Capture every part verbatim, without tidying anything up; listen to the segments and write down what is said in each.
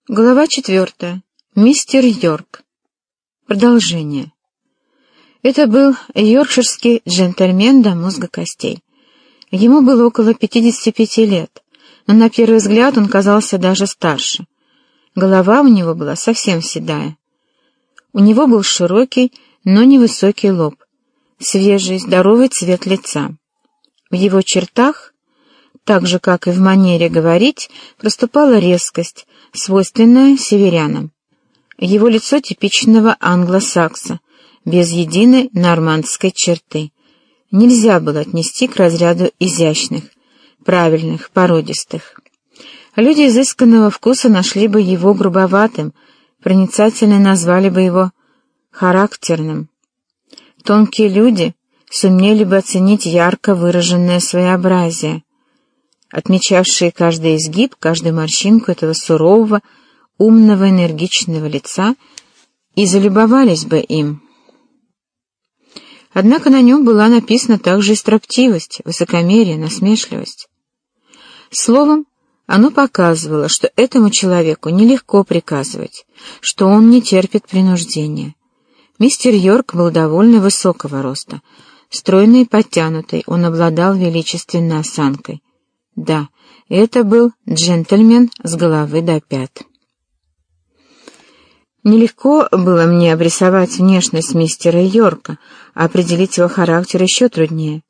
Глава четвертая. Мистер Йорк. Продолжение. Это был йоркширский джентльмен до мозга костей. Ему было около пятидесяти пяти лет, но на первый взгляд он казался даже старше. Голова у него была совсем седая. У него был широкий, но невысокий лоб, свежий, здоровый цвет лица. В его чертах, так же, как и в манере говорить, проступала резкость, свойственная северянам. Его лицо типичного англосакса, без единой нормандской черты. Нельзя было отнести к разряду изящных, правильных, породистых. Люди изысканного вкуса нашли бы его грубоватым, проницательно назвали бы его характерным. Тонкие люди сумели бы оценить ярко выраженное своеобразие, отмечавшие каждый изгиб, каждую морщинку этого сурового, умного, энергичного лица, и залюбовались бы им. Однако на нем была написана также и строптивость, высокомерие, насмешливость. Словом, оно показывало, что этому человеку нелегко приказывать, что он не терпит принуждения. Мистер Йорк был довольно высокого роста, стройный и подтянутый, он обладал величественной осанкой. Да, это был джентльмен с головы до пят. Нелегко было мне обрисовать внешность мистера Йорка, а определить его характер еще труднее.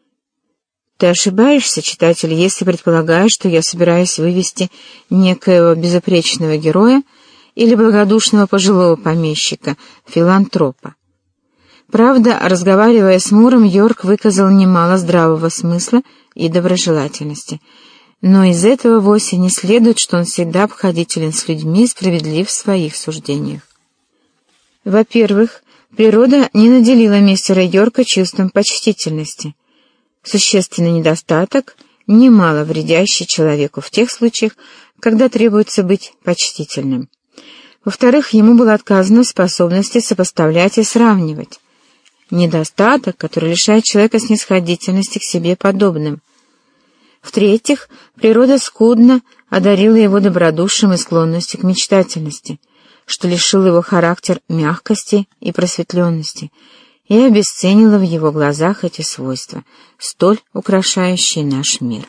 Ты ошибаешься, читатель, если предполагаешь, что я собираюсь вывести некоего безупречного героя или благодушного пожилого помещика, филантропа. Правда, разговаривая с Муром, Йорк выказал немало здравого смысла и доброжелательности, но из этого вовсе не следует, что он всегда обходителен с людьми и справедлив в своих суждениях. Во-первых, природа не наделила мистера Йорка чувством почтительности. Существенный недостаток, немало вредящий человеку в тех случаях, когда требуется быть почтительным. Во-вторых, ему было отказано в способности сопоставлять и сравнивать. Недостаток, который лишает человека снисходительности к себе подобным. В-третьих, природа скудно одарила его добродушием и склонностью к мечтательности, что лишило его характер мягкости и просветленности, и обесценила в его глазах эти свойства, столь украшающие наш мир.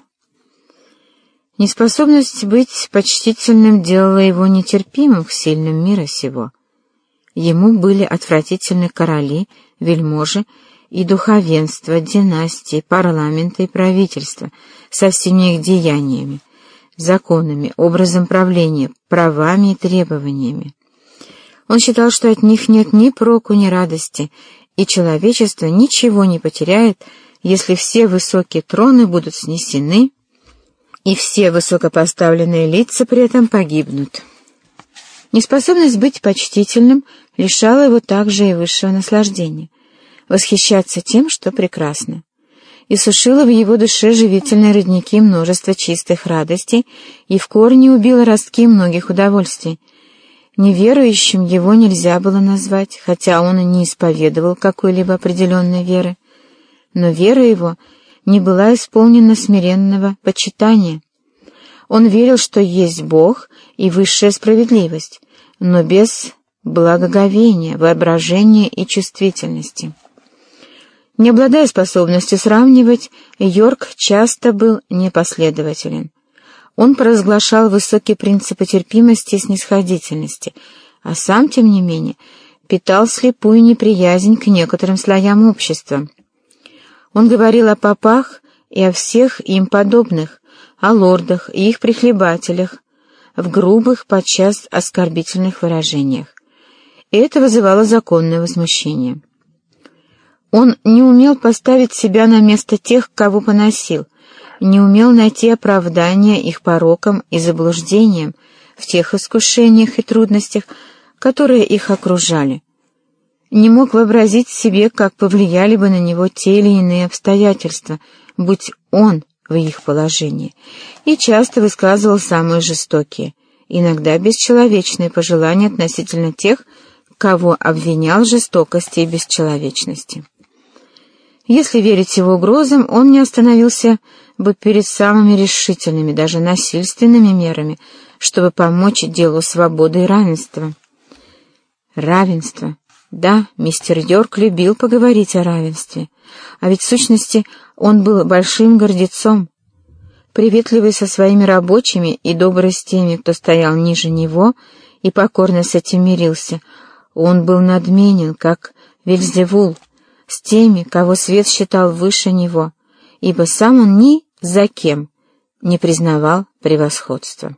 Неспособность быть почтительным делала его нетерпимым к сильным мира сего. Ему были отвратительны короли, вельможи и духовенство, династии, парламенты и правительства со всеми их деяниями, законами, образом правления, правами и требованиями. Он считал, что от них нет ни проку, ни радости, и человечество ничего не потеряет, если все высокие троны будут снесены, и все высокопоставленные лица при этом погибнут. Неспособность быть почтительным лишала его также и высшего наслаждения — восхищаться тем, что прекрасно, и сушила в его душе живительные родники множества чистых радостей и в корне убила ростки многих удовольствий. Неверующим его нельзя было назвать, хотя он и не исповедовал какой-либо определенной веры, но вера его не была исполнена смиренного почитания. Он верил, что есть Бог и высшая справедливость, но без благоговения, воображения и чувствительности. Не обладая способностью сравнивать, Йорк часто был непоследователен. Он провозглашал высокие принципы терпимости и снисходительности, а сам, тем не менее, питал слепую неприязнь к некоторым слоям общества. Он говорил о попах и о всех им подобных, о лордах и их прихлебателях, в грубых, подчас оскорбительных выражениях. И это вызывало законное возмущение. Он не умел поставить себя на место тех, кого поносил, не умел найти оправдания их порокам и заблуждениям в тех искушениях и трудностях, которые их окружали. Не мог вообразить себе, как повлияли бы на него те или иные обстоятельства, будь он в их положении, и часто высказывал самые жестокие, иногда бесчеловечные пожелания относительно тех, кого обвинял в жестокости и бесчеловечности. Если верить его угрозам, он не остановился бы перед самыми решительными, даже насильственными мерами, чтобы помочь делу свободы и равенства. Равенство. Да, мистер Йорк любил поговорить о равенстве, а ведь в сущности он был большим гордецом. Приветливый со своими рабочими и добрый с теми, кто стоял ниже него, и покорно с этим мирился, он был надменен, как Вельзевул, с теми, кого свет считал выше него, ибо сам он ни за кем не признавал превосходства.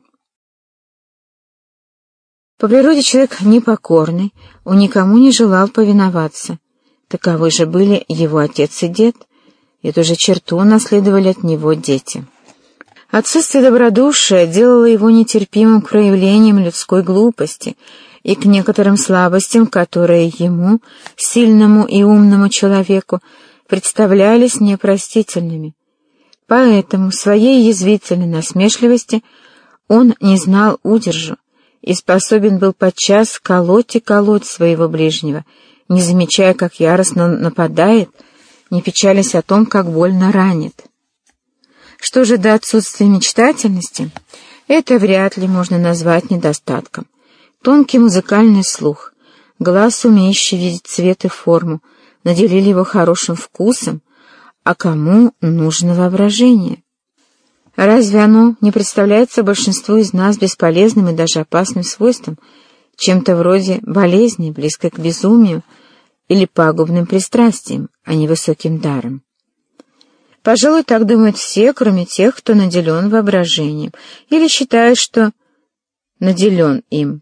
По природе человек непокорный, он никому не желал повиноваться. Таковы же были его отец и дед, эту же черту наследовали от него дети. Отсутствие добродушия делало его нетерпимым к проявлениям людской глупости и к некоторым слабостям, которые ему, сильному и умному человеку, представлялись непростительными. Поэтому в своей язвительной насмешливости он не знал удержу и способен был подчас колоть и колоть своего ближнего, не замечая, как яростно нападает, не печалясь о том, как больно ранит. Что же до отсутствия мечтательности, это вряд ли можно назвать недостатком. Тонкий музыкальный слух, глаз, умеющий видеть цвет и форму, наделили его хорошим вкусом, а кому нужно воображение? Разве оно не представляется большинству из нас бесполезным и даже опасным свойством, чем-то вроде болезни, близкой к безумию или пагубным пристрастием, а не высоким даром? Пожалуй, так думают все, кроме тех, кто наделен воображением или считает, что наделен им.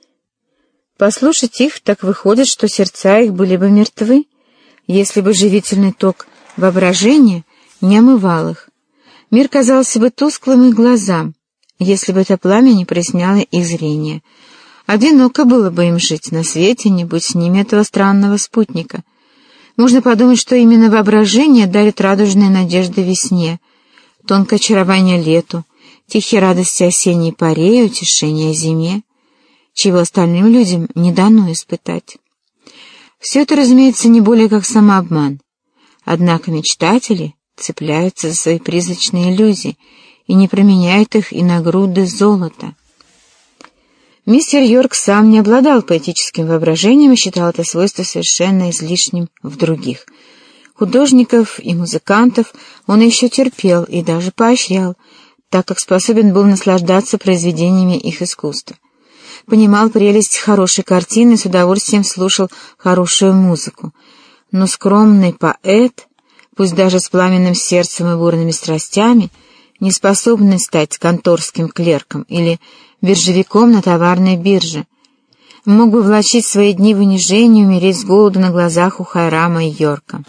Послушать их, так выходит, что сердца их были бы мертвы, если бы живительный ток воображения не омывал их. Мир казался бы тусклым их глазам, если бы это пламя не проясняло их зрение. Одиноко было бы им жить на свете, не будь с ними этого странного спутника. Можно подумать, что именно воображение дарит радужные надежды весне, тонкое очарование лету, тихие радости осенней поре и утешение зиме, чего остальным людям не дано испытать. Все это, разумеется, не более как самообман. Однако мечтатели цепляются за свои призрачные иллюзии и не променяют их и на груды золота. Мистер Йорк сам не обладал поэтическим воображением и считал это свойство совершенно излишним в других. Художников и музыкантов он еще терпел и даже поощрял, так как способен был наслаждаться произведениями их искусства. Понимал прелесть хорошей картины и с удовольствием слушал хорошую музыку. Но скромный поэт, пусть даже с пламенным сердцем и бурными страстями, не способный стать конторским клерком или биржевиком на товарной бирже, мог бы влачить свои дни в унижении и умереть с голоду на глазах у Хайрама и Йорка.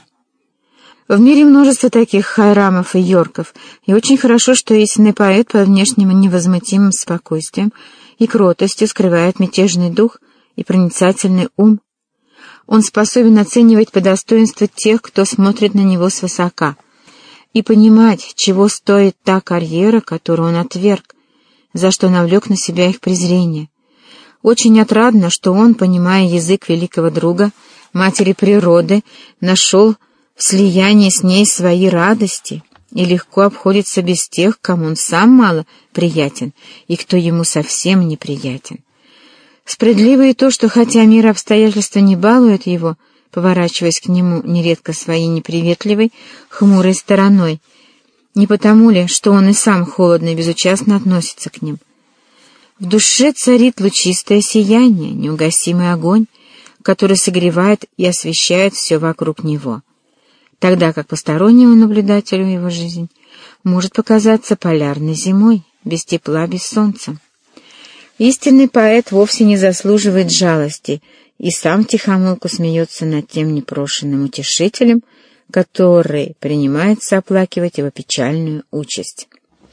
В мире множество таких Хайрамов и Йорков, и очень хорошо, что истинный поэт по внешнему невозмутимым спокойствием и кротостью скрывает мятежный дух и проницательный ум. Он способен оценивать по достоинству тех, кто смотрит на него свысока, и понимать, чего стоит та карьера, которую он отверг, за что навлек на себя их презрение. Очень отрадно, что он, понимая язык великого друга, матери природы, нашел в слиянии с ней свои радости и легко обходится без тех, кому он сам мало приятен и кто ему совсем неприятен. Справедливо и то, что хотя мир и обстоятельства не балуют его, поворачиваясь к нему нередко своей неприветливой, хмурой стороной, не потому ли, что он и сам холодно и безучастно относится к ним. В душе царит лучистое сияние, неугасимый огонь, который согревает и освещает все вокруг него, тогда как постороннему наблюдателю его жизнь может показаться полярной зимой, без тепла, без солнца. Истинный поэт вовсе не заслуживает жалости и сам втихомолку смеется над тем непрошенным утешителем, который принимается оплакивать его печальную участь.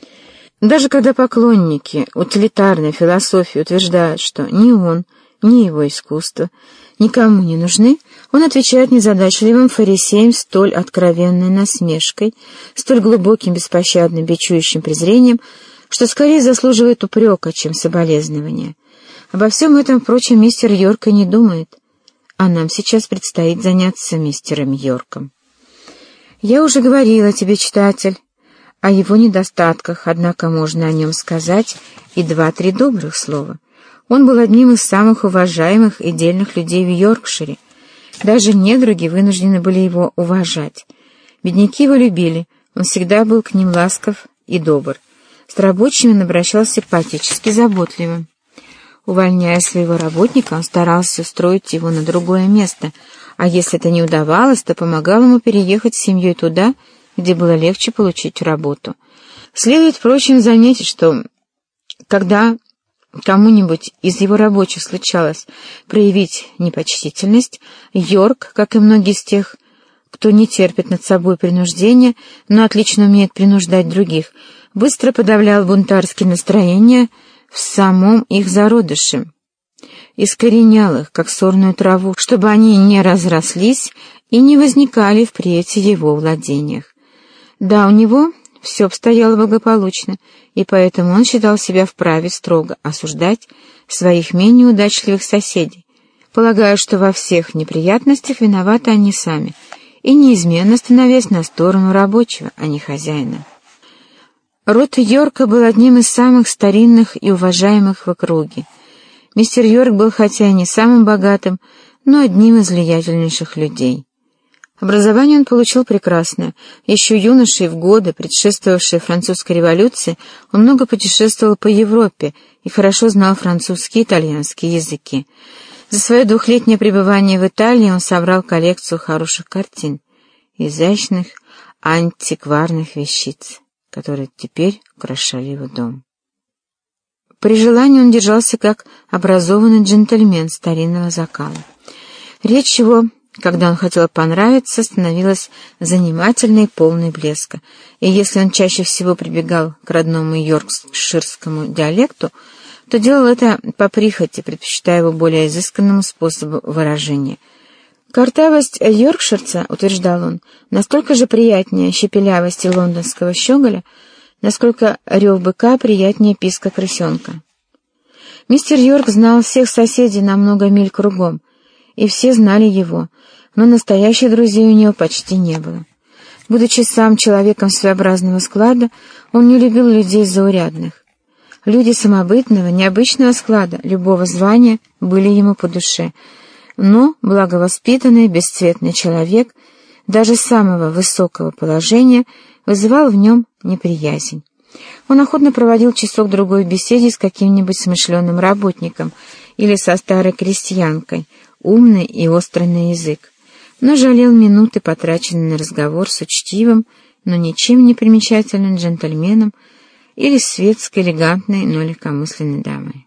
Даже когда поклонники утилитарной философии утверждают, что ни он, ни его искусство никому не нужны, он отвечает незадачливым фарисеям столь откровенной насмешкой, столь глубоким, беспощадным, бичующим презрением, что скорее заслуживает упрека, чем соболезнования. Обо всем этом, впрочем, мистер Йорк и не думает, а нам сейчас предстоит заняться мистером Йорком. Я уже говорила тебе, читатель, О его недостатках, однако, можно о нем сказать и два-три добрых слова. Он был одним из самых уважаемых и дельных людей в Йоркшире. Даже недруги вынуждены были его уважать. Бедняки его любили, он всегда был к ним ласков и добр. С рабочими он обращался по-отечески заботливо. Увольняя своего работника, он старался устроить его на другое место, а если это не удавалось, то помогал ему переехать с семьей туда, где было легче получить работу. Следует, впрочем, заметить, что когда кому-нибудь из его рабочих случалось проявить непочтительность, Йорк, как и многие из тех, кто не терпит над собой принуждения, но отлично умеет принуждать других, быстро подавлял бунтарские настроения в самом их зародыше, искоренял их, как сорную траву, чтобы они не разрослись и не возникали впредь в его владениях. Да, у него все обстояло благополучно, и поэтому он считал себя вправе строго осуждать своих менее удачливых соседей, полагая, что во всех неприятностях виноваты они сами, и неизменно становясь на сторону рабочего, а не хозяина. Род Йорка был одним из самых старинных и уважаемых в округе. Мистер Йорк был хотя и не самым богатым, но одним из влиятельнейших людей. Образование он получил прекрасное. Еще юношей в годы, предшествовавшие французской революции, он много путешествовал по Европе и хорошо знал французский и итальянский языки. За свое двухлетнее пребывание в Италии он собрал коллекцию хороших картин, изящных антикварных вещиц, которые теперь украшали его дом. При желании он держался как образованный джентльмен старинного закала. Речь его, когда он хотел понравиться, становилась занимательной и полной блеска, и если он чаще всего прибегал к родному йоркширскому диалекту, то делал это по прихоти, предпочитая его более изысканному способу выражения. Картавость йоркширца, утверждал он, настолько же приятнее щепелявости лондонского щеголя, насколько рев быка приятнее писка крысенка. Мистер Йорк знал всех соседей на много миль кругом, и все знали его, но настоящих друзей у него почти не было. Будучи сам человеком своеобразного склада, он не любил людей заурядных. Люди самобытного, необычного склада, любого звания были ему по душе, но благовоспитанный, бесцветный человек, даже самого высокого положения, вызывал в нем неприязнь. Он охотно проводил часок-другой в беседе с каким-нибудь смышленым работником или со старой крестьянкой, умный и острый на язык, но жалел минуты, потраченные на разговор с учтивым, но ничем не примечательным джентльменом или светской, элегантной, но легкомысленной дамой.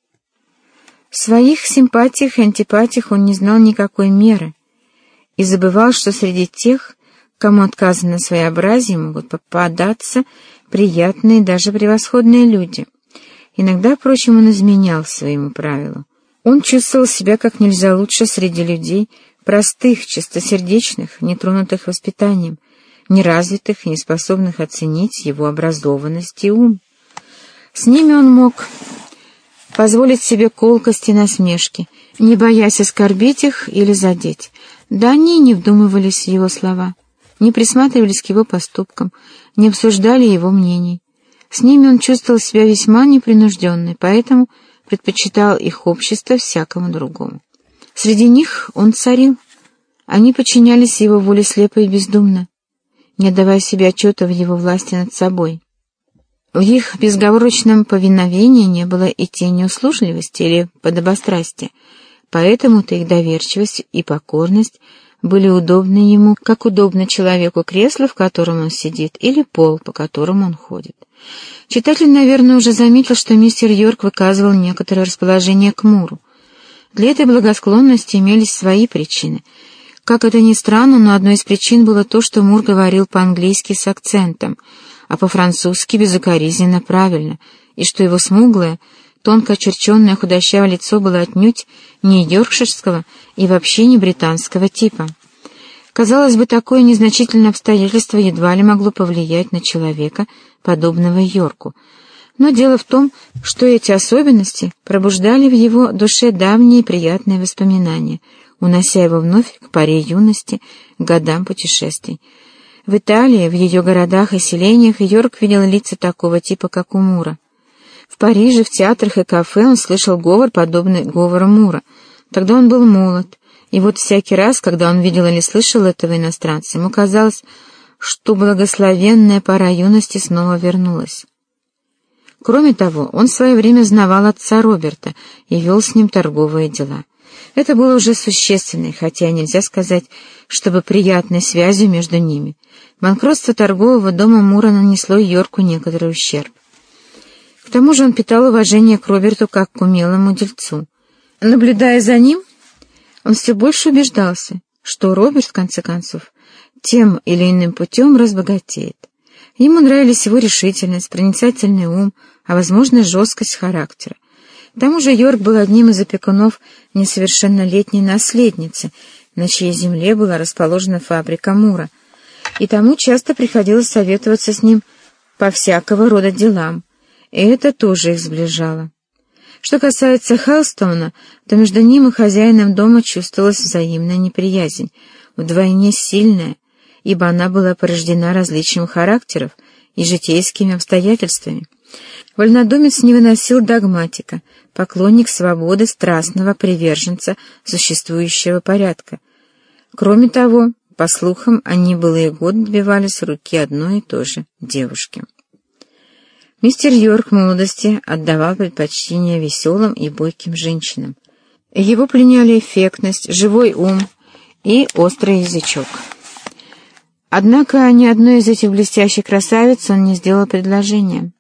В своих симпатиях и антипатиях он не знал никакой меры и забывал, что среди тех, кому отказано своеобразие, могут попадаться приятные, даже превосходные люди. Иногда, впрочем, он изменял своему правилу. Он чувствовал себя как нельзя лучше среди людей, простых, чистосердечных, нетронутых воспитанием, неразвитых и неспособных оценить его образованность и ум. С ними он мог позволить себе колкости и насмешки, не боясь оскорбить их или задеть. Да они не вдумывались в его слова, не присматривались к его поступкам, не обсуждали его мнений. С ними он чувствовал себя весьма непринужденно, поэтому предпочитал их общество всякому другому. Среди них он царил. Они подчинялись его воле слепо и бездумно, не отдавая себе отчета в его власти над собой. В их безоговорочном повиновении не было и тени услужливости или подобострастия, поэтому-то их доверчивость и покорность были удобны ему, как удобно человеку кресло, в котором он сидит, или пол, по которому он ходит. Читатель, наверное, уже заметил, что мистер Йорк выказывал некоторое расположение к Муру. Для этой благосклонности имелись свои причины. Как это ни странно, но одной из причин было то, что Мур говорил по-английски с акцентом, а по-французски безукоризненно правильно, и что его смуглое, тонко очерченное худощавое лицо было отнюдь не йоркширского и вообще не британского типа. Казалось бы, такое незначительное обстоятельство едва ли могло повлиять на человека, подобного Йорку. Но дело в том, что эти особенности пробуждали в его душе давние приятные воспоминания, унося его вновь к поре юности, к годам путешествий. В Италии, в ее городах и селениях, Йорк видел лица такого типа, как у Мура. В Париже, в театрах и кафе он слышал говор, подобный говору Мура. Тогда он был молод, и вот всякий раз, когда он видел или слышал этого иностранца, ему казалось, что благословенная пора юности снова вернулась. Кроме того, он в свое время знавал отца Роберта и вел с ним торговые дела. Это было уже существенной, хотя нельзя сказать, чтобы приятной связью между ними. Банкротство торгового дома Мура нанесло Йорку некоторый ущерб. К тому же он питал уважение к Роберту как к умелому дельцу. Наблюдая за ним, он все больше убеждался, что Роберт, в конце концов, тем или иным путем разбогатеет. Ему нравились его решительность, проницательный ум, а, возможно, жесткость характера. К тому же Йорк был одним из опекунов несовершеннолетней наследницы, на чьей земле была расположена фабрика Мура, и тому часто приходилось советоваться с ним по всякого рода делам, и это тоже их сближало. Что касается Хелстона, то между ним и хозяином дома чувствовалась взаимная неприязнь, вдвойне сильная, ибо она была порождена различием характеров и житейскими обстоятельствами. Вольнодумец не выносил догматика, поклонник свободы, страстного приверженца существующего порядка. Кроме того, по слухам, они былые годы добивались руки одной и той же девушки. Мистер Йорк в молодости отдавал предпочтение веселым и бойким женщинам. Его пленяли эффектность, живой ум и острый язычок. Однако ни одной из этих блестящих красавиц он не сделал предложения.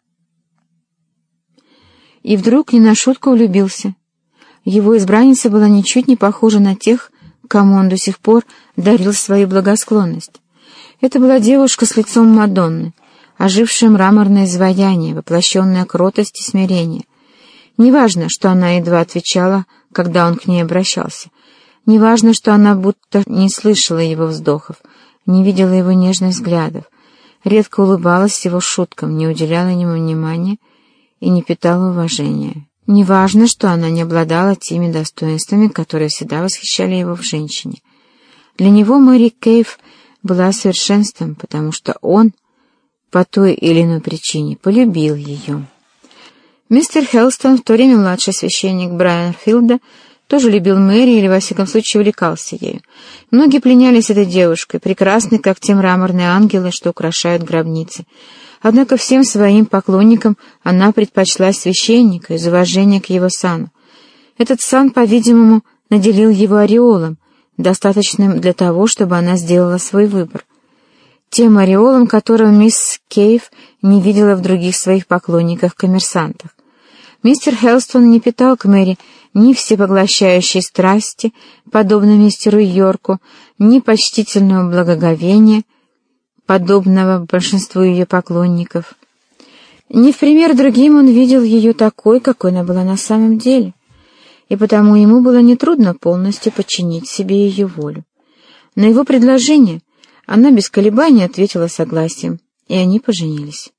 И вдруг не на шутку влюбился. Его избранница была ничуть не похожа на тех, кому он до сих пор дарил свою благосклонность. Это была девушка с лицом Мадонны, ожившее мраморное изваяние, воплощенное кротость и смирение. Неважно, что она едва отвечала, когда он к ней обращался. Неважно, что она будто не слышала его вздохов, не видела его нежных взглядов, редко улыбалась его шуткам, не уделяла ему внимания и не питала уважения. Неважно, что она не обладала теми достоинствами, которые всегда восхищали его в женщине. Для него Мэри Кейв была совершенством, потому что он по той или иной причине полюбил ее. Мистер Хелстон, в то время младший священник Брайанфилда, тоже любил Мэри или, во всяком случае, увлекался ею. Многие пленялись этой девушкой, прекрасной, как те мраморные ангелы, что украшают гробницы. Однако всем своим поклонникам она предпочла священника из уважения к его сану. Этот сан, по-видимому, наделил его ореолом, достаточным для того, чтобы она сделала свой выбор. Тем ореолом, которого мисс Кейв не видела в других своих поклонниках-коммерсантах. Мистер Хелстон не питал к Мэри ни всепоглощающей страсти, подобно мистеру Йорку, ни почтительного благоговения, подобного большинству ее поклонников. Не в пример другим он видел ее такой, какой она была на самом деле, и потому ему было нетрудно полностью подчинить себе ее волю. На его предложение она без колебаний ответила согласием, и они поженились.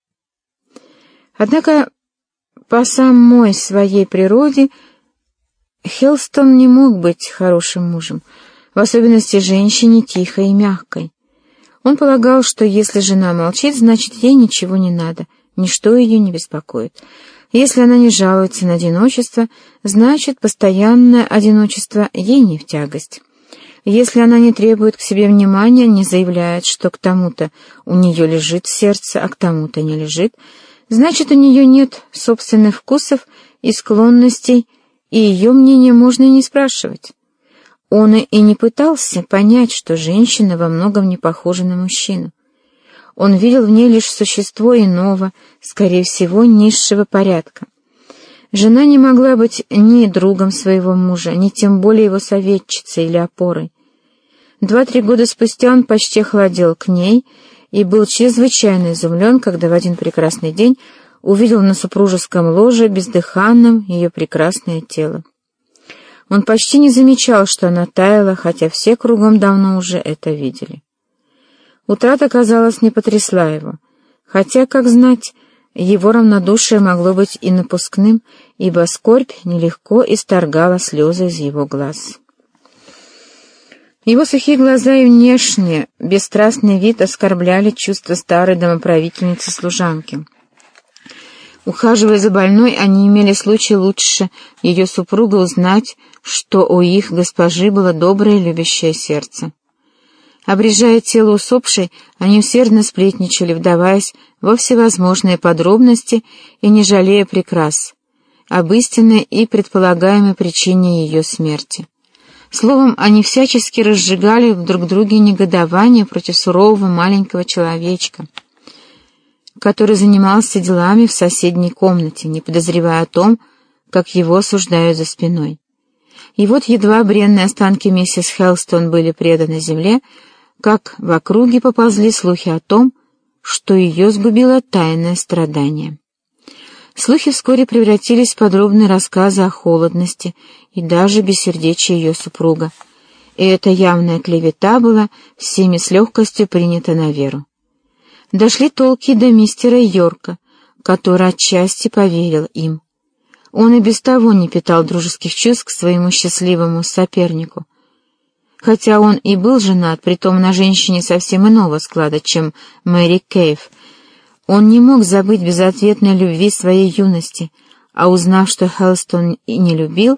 Однако по самой своей природе Хелстон не мог быть хорошим мужем, в особенности женщине тихой и мягкой. Он полагал, что если жена молчит, значит, ей ничего не надо, ничто ее не беспокоит. Если она не жалуется на одиночество, значит, постоянное одиночество ей не в тягость. Если она не требует к себе внимания, не заявляет, что к тому-то у нее лежит сердце, а к тому-то не лежит, значит, у нее нет собственных вкусов и склонностей, и ее мнение можно и не спрашивать. Он и не пытался понять, что женщина во многом не похожа на мужчину. Он видел в ней лишь существо иного, скорее всего, низшего порядка. Жена не могла быть ни другом своего мужа, ни тем более его советчицей или опорой. Два-три года спустя он почти охладел к ней и был чрезвычайно изумлен, когда в один прекрасный день увидел на супружеском ложе бездыханным ее прекрасное тело. Он почти не замечал, что она таяла, хотя все кругом давно уже это видели. Утрата, казалось, не потрясла его, хотя, как знать, его равнодушие могло быть и напускным, ибо скорбь нелегко исторгала слезы из его глаз. Его сухие глаза и внешне бесстрастный вид оскорбляли чувства старой домоправительницы-служанки. Ухаживая за больной, они имели случай лучше ее супруга узнать, что у их госпожи было доброе любящее сердце. Обрежая тело усопшей, они усердно сплетничали, вдаваясь во всевозможные подробности и не жалея прикрас об истинной и предполагаемой причине ее смерти. Словом, они всячески разжигали в друг друге негодование против сурового маленького человечка, который занимался делами в соседней комнате, не подозревая о том, как его осуждают за спиной. И вот едва бренные останки миссис Хелстон были преданы земле, как в округе поползли слухи о том, что ее сгубило тайное страдание. Слухи вскоре превратились в подробные рассказы о холодности и даже бессердечии ее супруга, и эта явная клевета была всеми с легкостью принята на веру. Дошли толки до мистера Йорка, который отчасти поверил им. Он и без того не питал дружеских чувств к своему счастливому сопернику. Хотя он и был женат, притом на женщине совсем иного склада, чем Мэри Кейв, он не мог забыть безответной любви своей юности, а узнав, что Хелстон и не любил,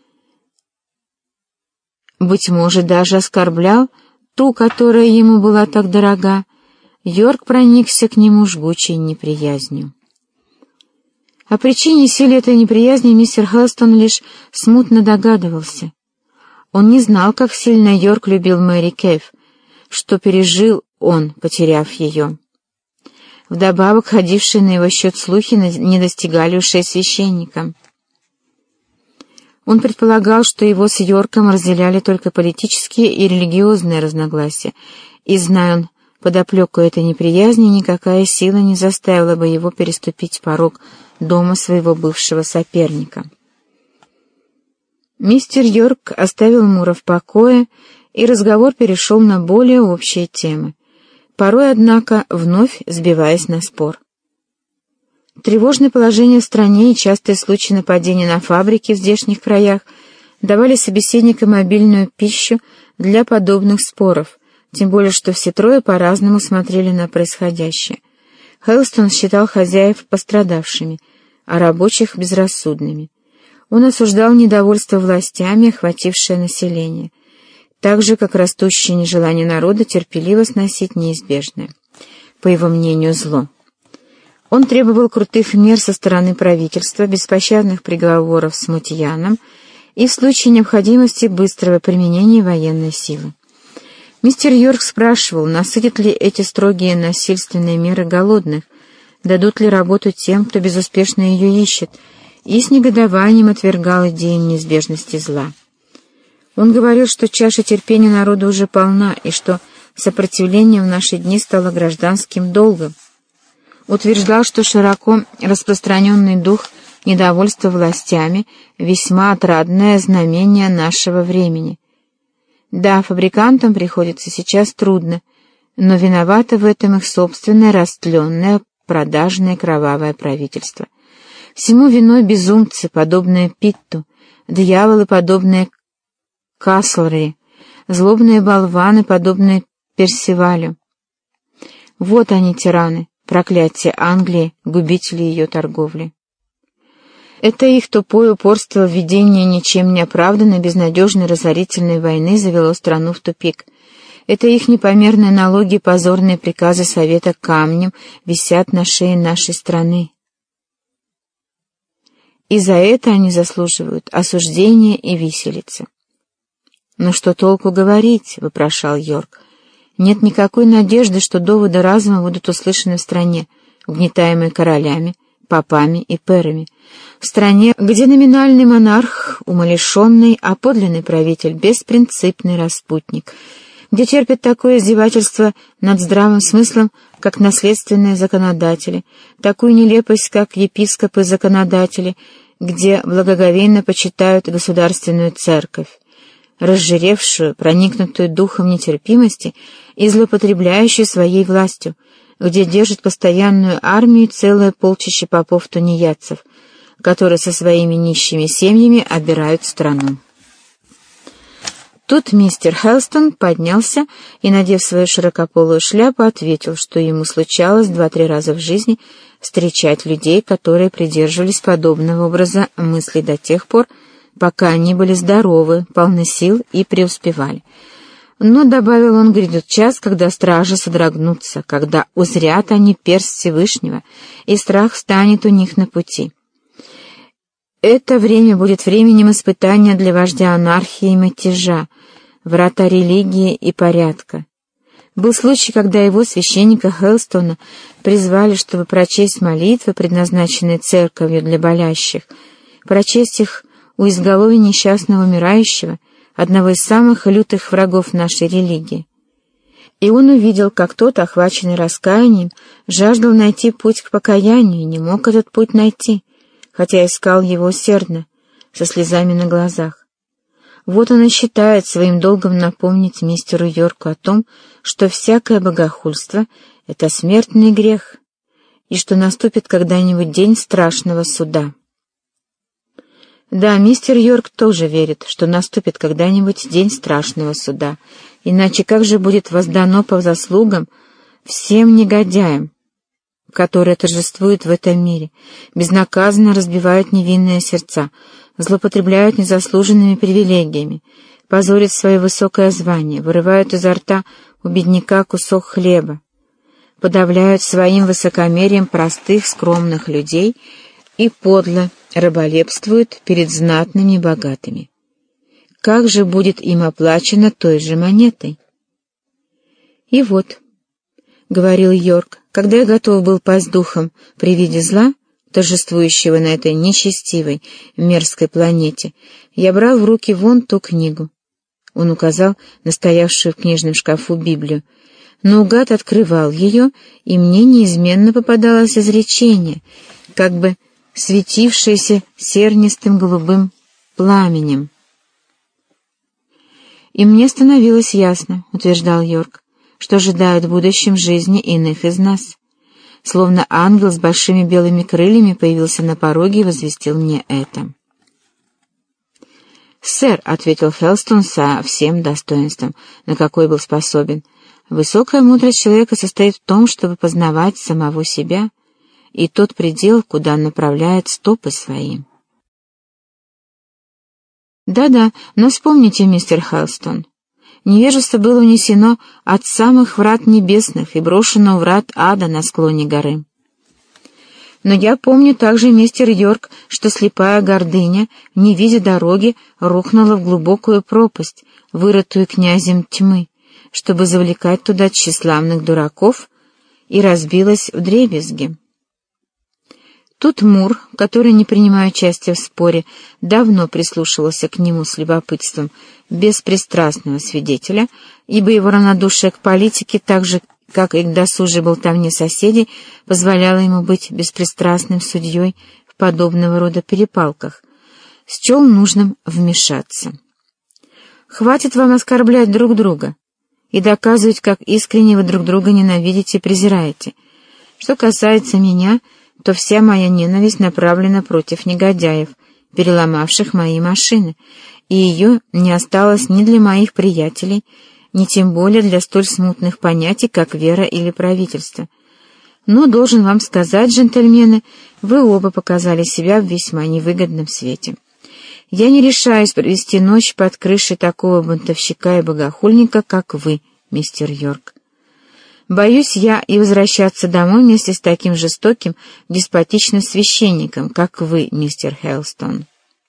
быть может, даже оскорблял ту, которая ему была так дорога, Йорк проникся к нему жгучей неприязнью. О причине и силе этой неприязни мистер Хелстон лишь смутно догадывался. Он не знал, как сильно Йорк любил Мэри Кейв, что пережил он, потеряв ее. Вдобавок, ходившие на его счет слухи не достигали ушей священника. Он предполагал, что его с Йорком разделяли только политические и религиозные разногласия, и, зная он подоплеку этой неприязни, никакая сила не заставила бы его переступить порог дома своего бывшего соперника. Мистер Йорк оставил Мура в покое, и разговор перешел на более общие темы, порой, однако, вновь сбиваясь на спор. Тревожное положение в стране и частые случаи нападений на фабрики в здешних краях давали собеседникам обильную пищу для подобных споров, тем более что все трое по-разному смотрели на происходящее. Хелстон считал хозяев пострадавшими, а рабочих — безрассудными. Он осуждал недовольство властями, охватившее население, так же, как растущее нежелание народа терпеливо сносить неизбежное, по его мнению, зло. Он требовал крутых мер со стороны правительства, беспощадных приговоров с смутьянам и в случае необходимости быстрого применения военной силы. Мистер Йорк спрашивал, насытят ли эти строгие насильственные меры голодных, дадут ли работу тем, кто безуспешно ее ищет, и с негодованием отвергал идею неизбежности зла. Он говорил, что чаша терпения народа уже полна, и что сопротивление в наши дни стало гражданским долгом. Утверждал, что широко распространенный дух недовольства властями — весьма отрадное знамение нашего времени. Да, фабрикантам приходится сейчас трудно, но виновато в этом их собственное растленное, продажное кровавое правительство. Всему виной безумцы, подобные Питту, дьяволы, подобные Каслери, злобные болваны, подобные Персивалю. Вот они, тираны, проклятие Англии, губители ее торговли. Это их тупое упорство в ведении ничем не оправданной, безнадежной, разорительной войны завело страну в тупик. Это их непомерные налоги и позорные приказы Совета камнем висят на шее нашей страны. И за это они заслуживают осуждения и виселицы. «Но что толку говорить?» — вопрошал Йорк. «Нет никакой надежды, что доводы разума будут услышаны в стране, угнетаемой королями, попами и пэрами, в стране, где номинальный монарх умалишенный, а подлинный правитель — беспринципный распутник, где терпят такое издевательство над здравым смыслом, как наследственные законодатели, такую нелепость, как епископы-законодатели, где благоговейно почитают государственную церковь, разжиревшую, проникнутую духом нетерпимости и злоупотребляющую своей властью, где держит постоянную армию целое полчище попов-тунеядцев, которые со своими нищими семьями обирают страну. Тут мистер Хелстон поднялся и, надев свою широкополую шляпу, ответил, что ему случалось два-три раза в жизни встречать людей, которые придерживались подобного образа мыслей до тех пор, пока они были здоровы, полны сил и преуспевали. Но, добавил он, грядет час, когда стражи содрогнутся, когда узрят они перст Всевышнего, и страх встанет у них на пути. Это время будет временем испытания для вождя анархии и мятежа, врата религии и порядка. Был случай, когда его, священника Хелстона, призвали, чтобы прочесть молитвы, предназначенные церковью для болящих, прочесть их у изголовья несчастного умирающего, одного из самых лютых врагов нашей религии. И он увидел, как тот, охваченный раскаянием, жаждал найти путь к покаянию и не мог этот путь найти, хотя искал его усердно, со слезами на глазах. Вот он и считает своим долгом напомнить мистеру Йорку о том, что всякое богохульство — это смертный грех, и что наступит когда-нибудь день страшного суда. Да, мистер Йорк тоже верит, что наступит когда-нибудь день страшного суда, иначе как же будет воздано по заслугам всем негодяям, которые торжествуют в этом мире, безнаказанно разбивают невинные сердца, злоупотребляют незаслуженными привилегиями, позорят свое высокое звание, вырывают изо рта у бедняка кусок хлеба, подавляют своим высокомерием простых скромных людей и подло раболепствуют перед знатными и богатыми. Как же будет им оплачено той же монетой? И вот, — говорил Йорк, — когда я готов был пасть духом при виде зла, торжествующего на этой нечестивой, мерзкой планете, я брал в руки вон ту книгу. Он указал на стоявшую в книжном шкафу Библию. Наугад открывал ее, и мне неизменно попадалось изречение, как бы светившееся сернистым голубым пламенем. «И мне становилось ясно, — утверждал Йорк, — что ожидают в будущем жизни иных из нас. Словно ангел с большими белыми крыльями появился на пороге и возвестил мне это». «Сэр, — ответил Хелстон со всем достоинством, на какой был способен, — высокая мудрость человека состоит в том, чтобы познавать самого себя и тот предел, куда он направляет стопы свои». «Да-да, но вспомните, мистер Хелстон, невежество было унесено от самых врат небесных и брошено у врат ада на склоне горы. Но я помню также, мистер Йорк, что слепая гордыня, не видя дороги, рухнула в глубокую пропасть, вырытую князем тьмы, чтобы завлекать туда тщеславных дураков, и разбилась вдребезги. Тут Мур, который, не принимая участия в споре, давно прислушивался к нему с любопытством беспристрастного свидетеля, ибо его равнодушие к политике, так же, как и к досужей болтовне соседей, позволяло ему быть беспристрастным судьей в подобного рода перепалках, счел нужным вмешаться. «Хватит вам оскорблять друг друга и доказывать, как искренне вы друг друга ненавидите и презираете. Что касается меня, то вся моя ненависть направлена против негодяев, переломавших мои машины, и ее не осталось ни для моих приятелей, ни тем более для столь смутных понятий, как вера или правительство. Но, должен вам сказать, джентльмены, вы оба показали себя в весьма невыгодном свете. Я не решаюсь провести ночь под крышей такого бунтовщика и богохульника, как вы, мистер Йорк. Боюсь я и возвращаться домой вместе с таким жестоким, деспотичным священником, как вы, мистер Хелстон».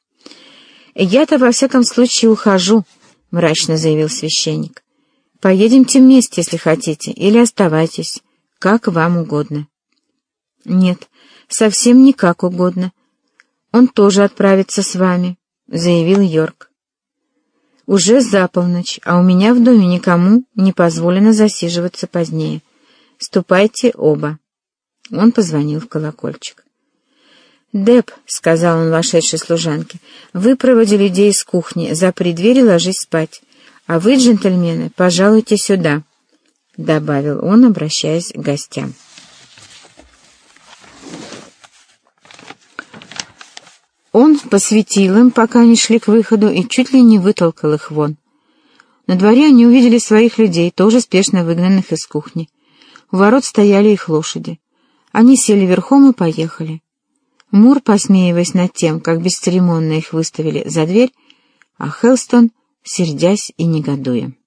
«Я-то во всяком случае ухожу», — мрачно заявил священник. «Поедемте вместе, если хотите, или оставайтесь, как вам угодно». «Нет, совсем не как угодно. Он тоже отправится с вами», — заявил Йорк. «Уже за полночь, а у меня в доме никому не позволено засиживаться позднее. Ступайте оба». Он позвонил в колокольчик. «Деб», — сказал он вошедшей служанке, — «вы проводили людей из кухни, запри дверь и ложись спать. А вы, джентльмены, пожалуйте сюда», — добавил он, обращаясь к гостям. Он посветил им, пока они шли к выходу, и чуть ли не вытолкал их вон. На дворе они увидели своих людей, тоже спешно выгнанных из кухни. У ворот стояли их лошади. Они сели верхом и поехали. Мур, посмеиваясь над тем, как бесцеремонно их выставили за дверь, а Хелстон, сердясь и негодуя.